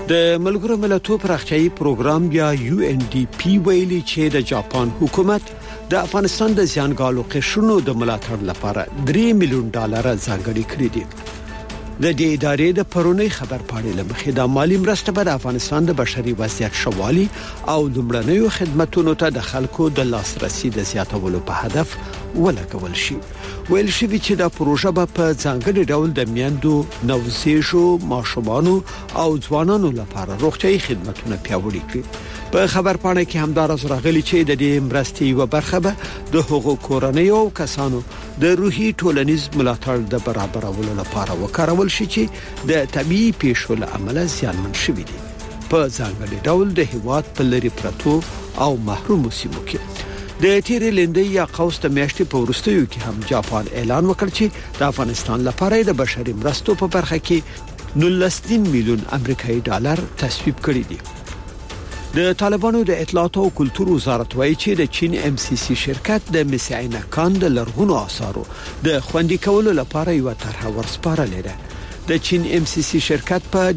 د ملګرو ملتونو پراختیايي پروګرام یا UNDP ویلي چې د جاپان حکومت د افغانستان د زیانګالو قشرونو د ملاتړ لپاره $3 میلیون ځانګړي کړی دي. د دې ادارې د پرونی خبر پاڼې لمخې د مالی مرسته په افغانستان د بشري وضعیت شوالي او لمړنیو خدماتو ته د خلکو د لاسرسي د زیاتولو په هدف ولګول شي. ویل شوی چې دا پروژه په ځانګړي ډول د میندو، نوزیږو، ماشومانو او ځوانانو لپاره روغتيایي خدماتونه پیاوړي کړي. په خبر پاڼه کې همدارس راغلي چې د دې مرستې یو برخه به د حقوق کورنیو او کسانو د روحي ټولنیز ملاتړ د برابرولو لپاره وکارول شي چې د طبيعي پیښو له امله زیانمن شوي دي. په ځانګړي ډول د هیواد په لری پرتو او محروم سیمو کې د تیرې لندې یا قوس د میاشتې په وروستیو کې هم جاپان اعلان وکړ چې د افغانستان لپاره د بشري مرستو په برخه کې $19 میلیون امریکایي تصویب کړی دي. د طالبانو د اطلاعات او کلتور وزارت وایي چې د چین MCC شرکت د مسعینه کان د لرغونو آثارو د خوندي کولو لپاره یو طرحه ورسپارلې ده. د چین MCC شرکت په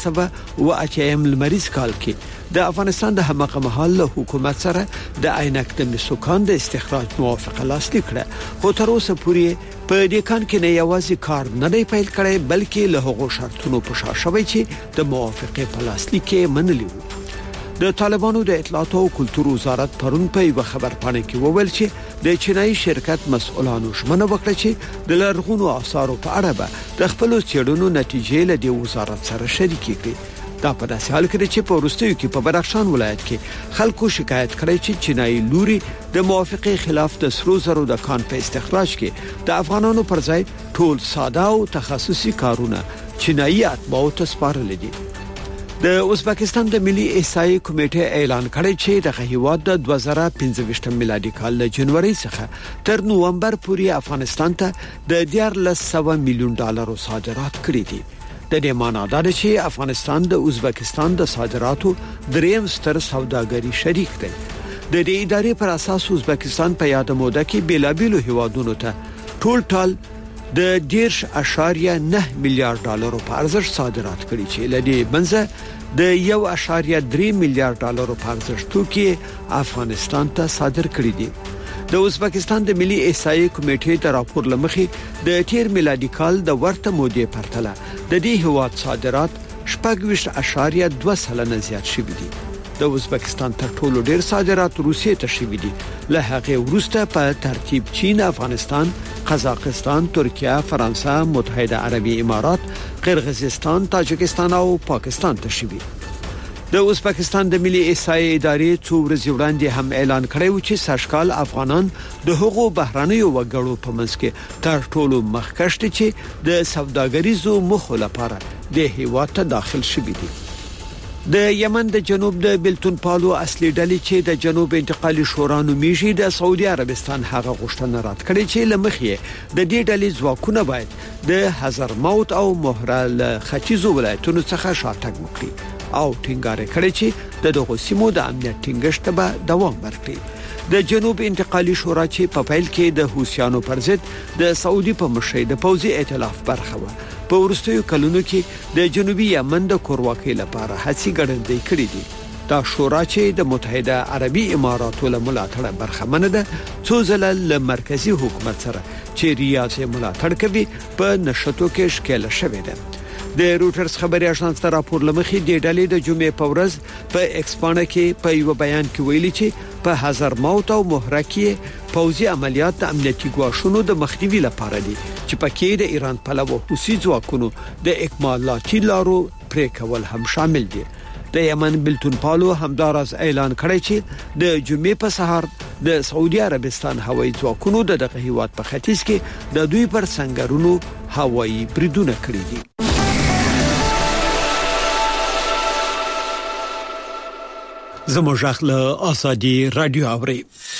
2008 لمریز کال کې د افغانستان د همغه مهال له حکومت سره د عینک د مسوکان د استخراج موافقه لاسلیک کړه، خو تر اوسه پورې په دې کان کې نه یوازې کار نه دی پیل کړی بلکې له هغو شرطونو په شا شوی چې د موافقه په لاسلیک کې منلي وو. د طالبانو د اطلاعات او کلتور وزارت پرون په یو خبر پاڼه کې وویل چې د چینایي شرکت مسؤلانو ژمنه وکړه چې د لرغونو آثارو په اړه به د خپل څېړنو نتیجې له د وزارت سره شریکې کړي. دا په داسې حال کې چې په وروستیو کې په بدخشان ولایت کې خلکو شکایت کړی چې چینایي لوري د موافقه خلاف د سرو زرو د کان په استخراج کې د افغانانو پر ځای ټول ساده او تخصصي کارونه چینایي اتباعو ته سپارل دي. د ازبکستان د ملي احصایې کمیټې اعلان کړی چې د هیواد د 2015 میلادي کال له جنوري څخه تر نوومبر پورې افغانستان ته د $1.4 میلیون صادرات کړی دي. د دې معنی دا ده چې افغانستان د ازبکستان د صادراتو دریم ستر سوداګری شریک دی. د دې ادارې پر اساس ازبکستان په یاد موده کې بیلابیلو هیوادونو ته ټول د $10.9 میلیارډ په ارزښت صادرات کړي چې لدی منځه د $1.3 میلیارډ په ارزښت توکي افغانستان ته صادر کړي دي. د ازبکستان د ملي احصایې کمیټې د راپور لمخې د تیر میلادي کال د ورته مودې پرتله د دې هیواد صادرات 4.2% زیات شوي دي. د ازبکستان تر ټولو ډیر صادرات روسیې ته شوي دي. له هغه وروسته په ترتیب چین، افغانستان، قزاقستان، ترکیه، فرانسه، متحده عربی امارات، قرغیزستان، تاجکستان او پاکستان ته شوي. د ازبکستان د ملي احصایې ادارې څو ورځې وړاندې هم اعلان کړی و چې سږکال افغانان د هغو بهرانيو وګړو په منځ کې تر ټولو مخکښ دي چې د سوداګریزو موخو لپاره د هیواد ته داخل شوي دي. د یمن د جنوب د بلتون پالو اصلي ډلې چې د جنوب انتقالي شورا نومیږي د سعودي عربستان هغه غوښتنه رد کړې چې لمخې د دې ډلې ځواکونه باید د حضرموت او مهره له ختیځو ولایتونو څخه شاتګ وکړي او ټینګار کړي چې د دغه سیمو د امنیت ټینګښت به دوام ورکړي. د جنوب انتقالي شورا چې په پیل کې د حوثیانو پر ضد د سعودي په مشرۍ د پوځي ائتلاف برخه و، په ورستیو کلونو کې د جنوبي یمن د کورواکۍ لپاره هڅې ګړندۍ کړې دي. دا شورا چې د متحده عربي اماراتو له ملاتړه برخمنه ده، څو ځله له مرکزی حکومت سره چې ریاض ملاتړ کوي په نشټو کې ښکېل شوې ده. د روټرز خبري اژانس ته راپور لمخې د ډلې د جمعې په ورځ په ایکسپانه کې په یو بیان کې ویلي چې په حضرموت او مهره کې پوځي عملیات د امنیتي ګواښونو د مخنیوي لپاره دي چې پکې د ایران پلوه حوثي ځواکونو د اکمالاتي لارو پرې کول هم شامل دي. د یمن بلتون پالو همدارز اعلان کړی چې د جمعې په سهار د سعودي عربستان هوایي ځواکونو د دغه هیواد په ختیځ کې د دوی پر سنگرونو هوایي بریدونه کړی دي. زموږ له ازادي رادیو اوري.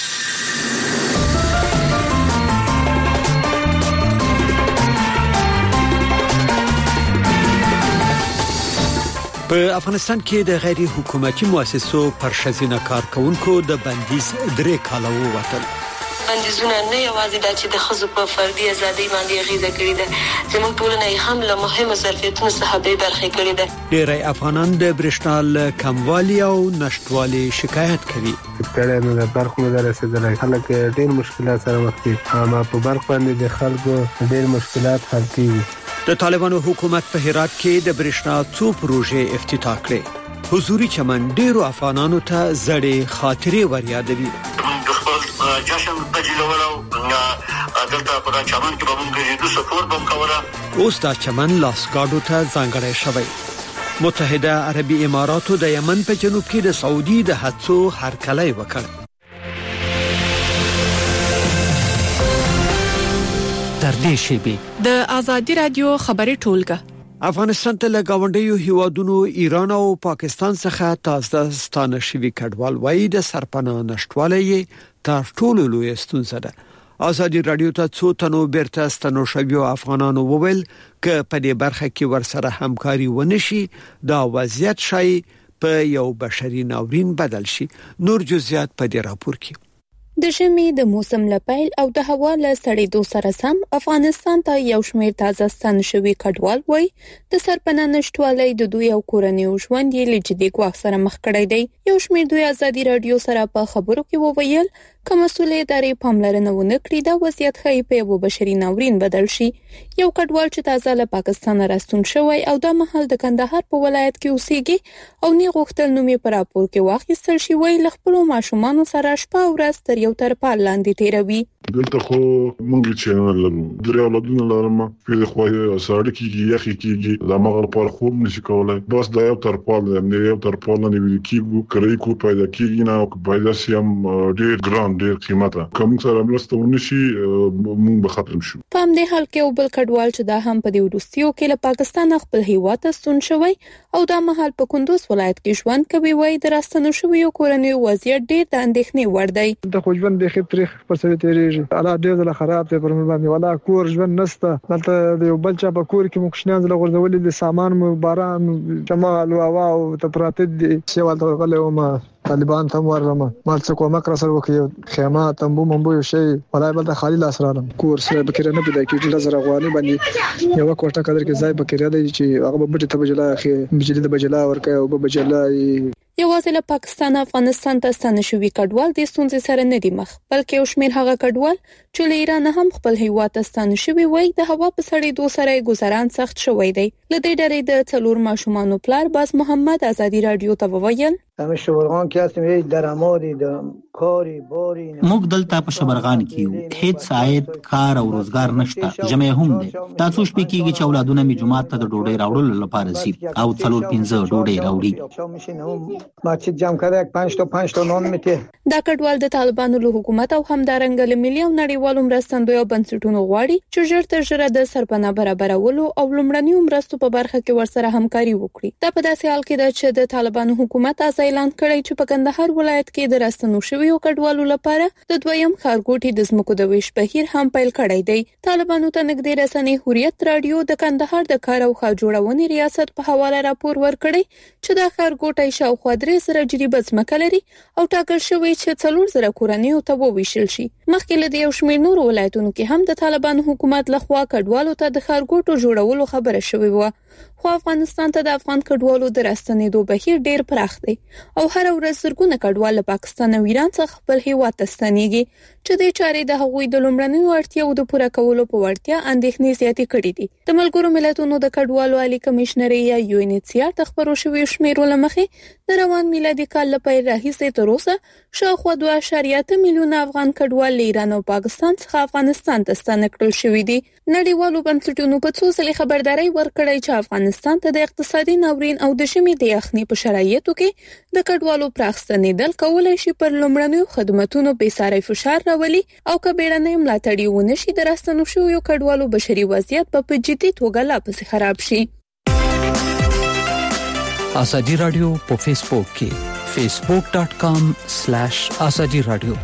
په افغانستان کې د غیر حکومتي مؤسسو پر شزینه کارکونکو د بندیز 3 کاله ووتل. بندیزونه نه یوازې د چې د خزو په فردي ازادي باندې غیزه کړې ده، زموږ ټولنه هم له مهمو ظرفیتونو څخه به برخه کړې ده. ډېری افغانان د برېښنا کموالي او نشټوالي شکایت کوي. ستړي نه د برق نه رسیدلای، خلک ډېر مشکلات سره مخ دي. اما په برق باندې د خلکو ډېر مشکلات حل کیږي. د طالبانو حکومت په هرات کې د برېښنا څو پروژې افتتاح کړې. حضوري چمن ډېرو افغانانو ته زړې خاطرې وريادوي. د خپل جشن بجلولو دلته په چمن کې به موږ د سپورت بم کوله. اوس دا چمن لاسګاډو ته ځانګړی شوی. متحده عربي اماراتو د یمن په جنوب کې د سعودي د هڅو هرکلی وکړ. د آزادی رادیو خبري ټولګه افغانستان ته لګاونډیو هیوادونو ایران او پاکستان څخه تازه ستانه شوی کډوال وایي د سرپناه نشټوالۍ تر ټولو لوی ستونزه ده. آزادی رادیو ته څو تنو بیرته ستنو شویو افغانانو وویل ک په دې برخه کې ورسره همکاري ونشي دا وضعیت شای په یو بشري ناورین بدل شي. نور جزئیات په دې راپور کې. د ژمي د موسم لپیل او د هوا له سړېدو سره سم افغانستان ته یو شمېر تازه ستن شوي کډوال وای د سرپناه نشټوالۍ د دوی او کورنیو ژوند یې له جدي ګواښ سره مخ کړی دی. یو شمېر دوی آزادي رادیو سره په خبرو کې وویل که مسؤلې ادارې پاملرنه ونه کړي دا وضعیت ښایي په یو بشري ناورین بدل شي. یو کډوال چې تازه له پاکستان راستون شوی او د مهال د کندهار په ولایت کې اوسېږي او نه غوښتل نوم یې په راپور کې واخیستل شي، وایي له خپلو ماشومانو سره شپه او ورځ تر یو ترپال لاندې تیروي. دلته خو مونږ چې نه لرو درې اولادونه لرم په خو ساړه کېږي یخي کېږي دا مغل پر خوب نشي کولای بس دا یو ترپال نه یو ترپال نه ویل کېږي کړی کو پیدا کېږي نه او پیدا سیم ډېر ګران ډېر قیمته کوم سره مرسته ونشي مونږ به ختم شو. په همدې حال کې یو بل کډوال چې دا هم په دې وروستیو کې له پاکستان خپل هیواد ته ستون شوی او دا مهال په کندوز ولایت کې ژوند کوي، وایي د راستنو شویو کورنیو وضعیت ډېر د اندېښنې وړ دی. د خو ژوند د خطر پر سره تیریږي الله دې زله خراب ته پر باندې ولا کور ژوند نسته دلته د یو بل چا په کور کې مخشنان زله غورځولې د سامان باران جمال او هوا او تپراتد دي سیوال ته غلې ما طالبان ته ورما مال څه کومه کړ سره وکي خیمه تنبو منبو شي ولای بل خالي لاس رالم کور سره بکره نه پیدا کیږي د زره غوالي باندې یو کوټه قدر کې ځای بکره دی چې هغه بجټ ته بجلا اخی بجلی د بجلا ورکه او بجلا یوازې له پاکستان افغانستان ته ستانه شوي کډوال د ستونزې سره نه دي مخ، بلکې یو شمېر هغه کډوال چې له ایران هم خپل هیواد ته ستانه شوي وای د هوا په سړېدو سره گزاران سخت شوی دی. له دې ډلې د څلور ماشومانو پلار باز محمد آزادی رادیو ته وویل همه شبرغان کې هستیم درآمدی د کاری باری موږ دلته په شبرغان کې یو هیڅ عاید کار او روزګار نشته جمع هم دي تاسو شپې کېږي چې اولادونه می جمعات ته د ډوډۍ راوړل لپاره سي او څلور 15 ډوډۍ راوړي مسجد جمع کړه 5 تا نون میته. دا کډوال د طالبانو له حکومت او همدارنګ له ملي او نړیوالو مرستندویو بنسټونو غواړي چې ژر تر ژره د سرپناه برابرولو او لومړنیو مرستو په برخه کې ورسره همکاري وکړي. دا په داسې حال کې ده چې د طالبانو حکومت اعلان کړی چې په کندهار ولایت کې د راستنو شویو کډوالو لپاره د دویم ښارګوټي د ځمکو د ویش بهیر هم پیل کړی دی. طالبانو ته نږدې رسنۍ حریت رادیو د کندهار د کار او ښار جوړونې ریاست په حواله راپور ورکړی چې دا ښارګوټي شاوخوا 300 جریبه ځمکه لري او ټاکل شوی چې 400 کورنیو ته وویشل شي. مخکې له دې یو شمېر نور ولایتونو کې هم د طالبانو حکومت لخوا کډوالو ته د ښارګوټو جوړولو خبره شوې و، خو افغانستان ته د افغان کډوالو د راستنېدو بهیر ډېر پراخ دی او هر ورځ زرګونه کډوال له پاکستان او ایران څخه خپل هیواد ته ستنېږي چې د چارې د هغوی د لومړنیو اړتیاو د پوره کولو په وړتیا اندېښنې زیاتې کړې دي. د ملګرو ملتونو د کډوالو عالی کمشنري یا UNHCR د خبرو شویو شمیرو له مخې د روان میلادي کال له پیل راهیسې تر اوسه شاوخوا 2.8 میلیونه افغان کډوال له ایران او پاکستان څخه افغانستان ته ستانه کړل شوي دي. نړیوالو بنسټونو په څو ځلې خبرداري ورکړې چې افغانستان ته د اقتصادي ناورین او د ژمي د یخنۍ په شرایطو کې د کډوالو پراخ ستنېدل کولای شي پر لومړنیو خدماتو بې ساري فشار راولي او که بیړنۍ ملاتړ ونه شي د راستنو شویو کډوالو بشري وضعیت په جدي توګه لا پسې خراب شي. آزادی رادیو په فیسبوک کې facebook.com/azadi radio.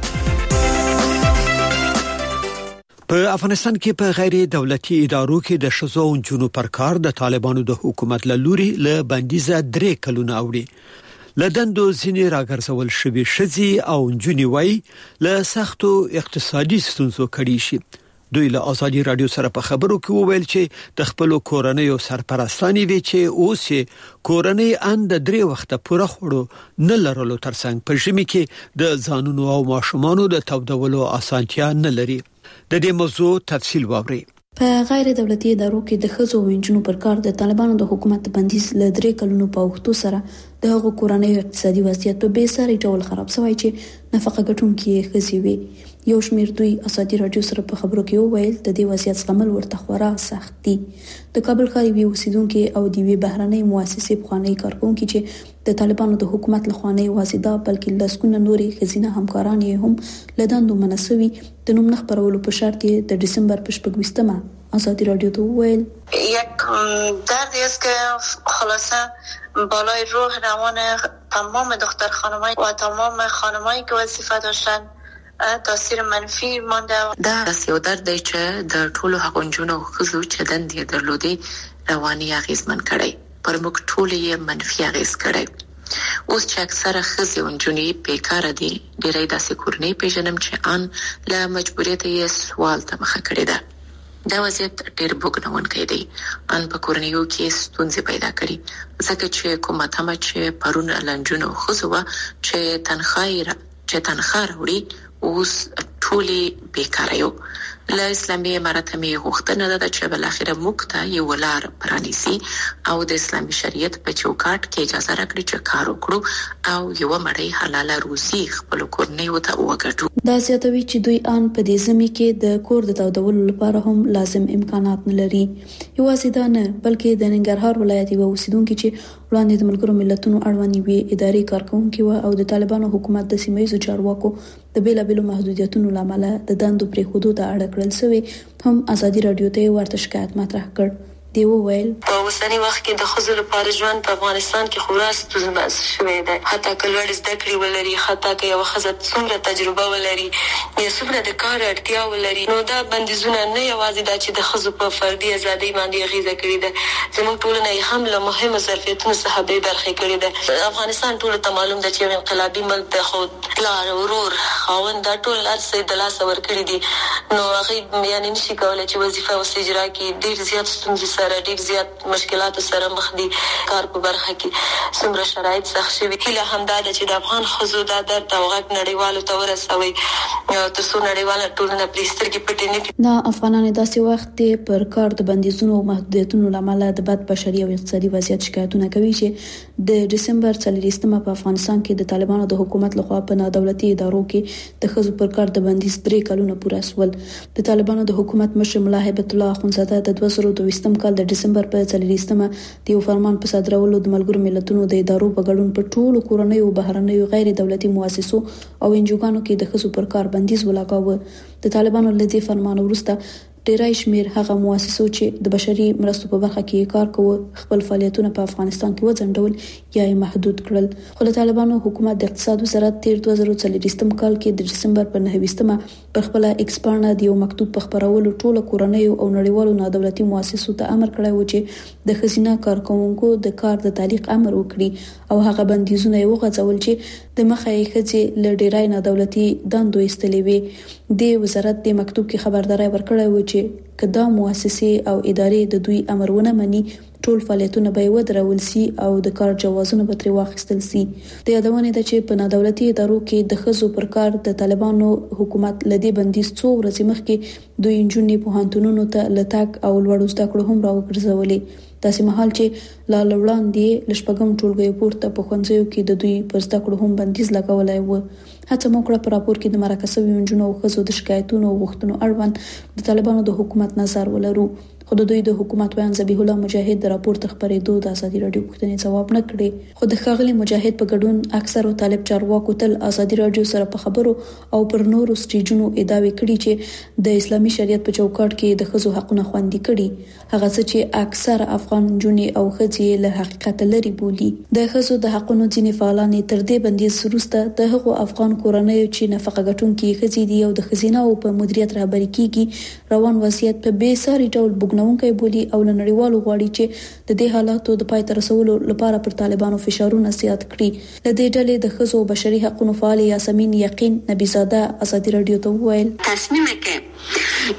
په افغانستان کې په غیر دولتي ادارو کې د شذو او جنو پر کار د طالبانو د حکومت له لوري له بندیزه 3 کلونه اوړي. لدندو ځینې راګرځول شوی شذي او جنوي وای له سختو اقتصادي ستونزو کړي شي. دوی له ازادي رادیو سره په خبرو کې وویل چې د خپل کورنۍ او سرپرستانی وی چې اوس کورنۍ اند درې وخته پوره خړو نه لرلو ترڅنګ په ژمي کې د ځانونو او ماشومانو د تودولو اسانتیا نه لري. د دې موضوع تفصیل واوري. په غیر دولتي ادارو کې د ښځو او نجونو پر کار د طالبانو د حکومت بندیز له 3 کلونو په وختو سره د هغو کورنۍ اقتصادي وضعیت په بې ساري ډول خراب شوی چې نفقه ګټونکي ښځې وي. یو شمېر دوی ازادي رادیو سره په خبرو کې وویل د دې وضعیت زغمل ورته خورا سخت دي. د کابل ښار یو اوسیدونکو او د وی بهرنۍ مؤسسې پخوانی کارکونکو چې د طالبانو د حکومت لخوا نه واسطه بلکې لسکونه نوري خزینه همکاران یې هم لداندو منسوي د نوم نه خبرولو په شرط د دسامبر په 26مه ازادي رادیو ته وویل یک دردی است که خلاصه بالای روح روان تمام دختر خانمای و تمام خانمایی که وظیفه داشتن تاثیر منفی مانده. دا یو درد دی چې د ټولو حقوقو خزو چې دندې درلودي رواني اغیزمن کړي پر موږ ټول یې منفي اغیز کړي. اوس چې اکثره خزي او جنونی بیکاره دي ډیرې داسې کورنۍ پیژنم چې ان له مجبوریت یې سوال ته مخه کړي ده. دا وضعیت ډېر بوګنونکی دی. ان په کورنیو کې ستونزې پیدا کړي ځکه چې کومه تمه چې پرون لنجونو خزو چې تنخواه وړي اوس ټولي بیکاره یو. له اسلامي امارت مې غوښتنه ده چې بل اخره موږ ته یو لار پرانیسي او د اسلامي شریعت په چوکاټ کې اجازه راکړي چې کار وکړو او یو مړی حلال روزي خپل کورنۍ وته وګټو. دا زیاتوي چې دوی ان په دې زمي کې د کور د تودولو لپاره هم لازم امکانات نه لري. یوازې دا نه بلکې د ننګرهار ولایت یو اوسیدونکو چې وړاندې د ملګرو ملتونو اړوند وی اداري کارکونکو او د طالبانو حکومت د سیمایي چارواکو د بیلابېلو محدودیتونو لامل د دندو پرې حدود اړه کړل سوی هم ازادي رادیو ته ورته شکایت مطرح کړ. دی وویل په اوسنی وخت کې د خزو لپاره ژوند په افغانستان کې خورا ستونزمن شوی دی. حتی کله زده کړې ولري حتی که یو خزه څومره تجربه ولري یا څومره د کار اړتیا ولري نو دا بندیزونه نه یوازې د چې د خزو په فردي ازادي باندې غیزه کړې ده زموږ ټولنه هم له مهمو ظرفیتونو څخه به برخه کړې ده. افغانستان ټول ته معلوم ده چې انقلابي ملک د خود پلار ورور خاوند دا ټول ارسه د لاس ور کړی دي نو هغه یعنی نشي کولای چې وظیفه او اجرا کې ډیر زیات ستونزې ډیر زیات مشکلات سره مخ دي. کار په برخه کې څومره شرایط سخت شوي. هله همدا ده چې د افغان خزو د درد او غږ نړیوالو ته ورسوي ترڅو نړیواله ټولنه پریسترګي پټې نه کړي. نه افغانان داسې وخت پر کار د بندیزونو او محدودیتونو لامل د بد بشري او اقتصادي وضعیت شکایتونه کوي چې د دسمبر 30مه په افغانستان کې د طالبانو د حکومت لخوا په نادولتي ادارو کې د خزو پر کار د بندیز 3 کلونه پوره شول. د طالبانو د حکومت مشر ملا هیبت الله اخونزاده د 2022م کال د دسمبر په 30مه د یو فرمان په صادرولو د ملګرو ملتونو د ادارو په ګډون په ټولو کورنۍ او بهرنیو غیر دولتي مؤسسو او انجوګانو کې د خزو پر کار بندیز ولګاوه. د طالبانو له دې فرمان وروسته ډیرای شمیر هغه مؤسسو چې د بشري مرستو په برخه کې کار کوي خپل فعالیتونه په افغانستان کې وځنډول یا محدود کړل. خو د طالبانو حکومت د اقتصاد وزارت 2023م کال کې د دسمبر په 9مه پر خپل ایکسپانه د یو مکتوب په خبرولو ټول کورنۍ او نړیوالو نادولتي مؤسسو ته امر کړی و چې د خزینه کارکونکو د کار د تعلیق امر وکړي او هغه بندیزونه یې وغځول چې د مخه یې خځې له ډیرای نادولتي دندو ایستلې وي. د وزارت د مکتوب کې خبرداري ورکړی و چې کدا مؤسسې او ادارې د دوی امرونه مني ټول فعالیتونه به ودرول سي او د کار جوازونه به تر واخیستل سي. د یادونه ده چې په نادولتي ادارو کې د خزو پر کار د طالبانو حکومت لدی بندیز څو ورځې مخکې دوی انجونې په هانتونونو ته لټاک او لوړو زده کړو هم راوګرځولې. داسې مهال چې لا وړاندې لشپګم ټولګي پورته په خوندزیو کې د دوی پر زده کړو هم بندیز لګولای و. هڅه موکړه پر راپور کې د مرکزي انجونو او خزو د شکایتونو او غوښتنو اړوند د طالبانو د حکومت نظر ولرو. خو د دوی د حکومت ویان ذبیح الله مجاهد د راپور خبرېدو د ازادي رادیو پوښتنې ځواب نه کړي. خو د ښاغلي مجاهد په ګډون اکثر طالب چارواکو تل ازادي رادیو سره په خبرو او پر نورو سټیجونو ادعاوې کړي چې د اسلامي شریعت په چوکاټ کې د خزو حقونه خوندي کړي. هغه چې اکثر افغان جونې او خځې له حقیقت لري بولي. د خزو د حقونو ځینې فعالان تر دې بندیز وروسته د هغو افغان کورنۍ چې نفقه ګټونکي ښځې دي او د خزینه او په مدیریت رهبري کیږي روان وضعیت په بې ساري ډول بوګنونکي بولی او نړیوالو غواړي چې د دې حالاتو د پای ته رسولو لپاره پر طالبانو فشارونه زیات کړي. د دې ډلې د ښځو بشري حقوقو فعال یاسمین یقین نبی زاده ازادي رادیو ته وویل تصمیم کې